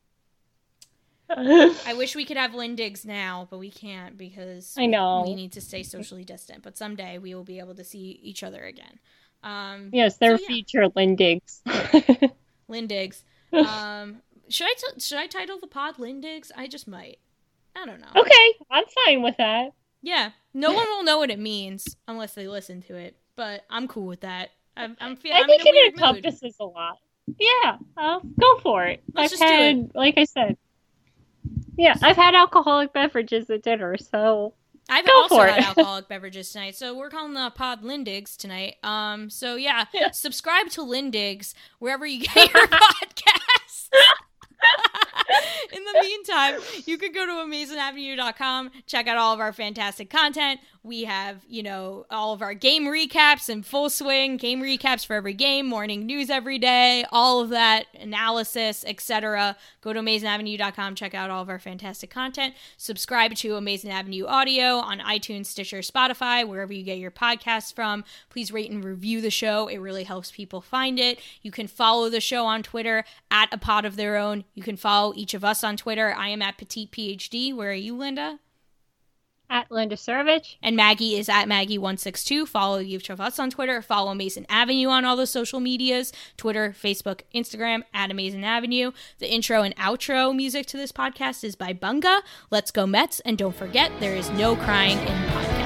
I wish we could have Lindigs now, but we can't because I know we need to stay socially distant. But someday we will be able to see each other again. Yes, they're future Lindigs. Lindigs. Should I title the pod Lindigs? I just might. I don't know. Okay, I'm fine with that. Yeah, no one will know what it means unless they listen to it. But I'm cool with that. I think it encompasses a lot. Yeah, go for it. I've had, like I said, I've had alcoholic beverages at dinner, so I've also had alcoholic beverages tonight, so we're calling the pod Lindigs tonight. So yeah, subscribe to Lindigs wherever you get your podcasts. In the meantime, you can go to AmazingAvenue.com, check out all of our fantastic content. We have, all of our game recaps in full swing, game recaps for every game, morning news every day, all of that, analysis, etc. Go to AmazingAvenue.com, check out all of our fantastic content. Subscribe to Amazing Avenue Audio on iTunes, Stitcher, Spotify, wherever you get your podcasts from. Please rate and review the show. It really helps people find it. You can follow the show on Twitter at A Pod of Their Own. You can follow each of us on Twitter. I am at Petite PhD. Where are you, Linda? At Linda Servich. And Maggie is at Maggie162. Follow each of us on Twitter. Follow Amazing Avenue on all the social medias. Twitter, Facebook, Instagram, at Amazing Avenue. The intro and outro music to this podcast is by Bunga. Let's go Mets. And don't forget, there is no crying in podcasts.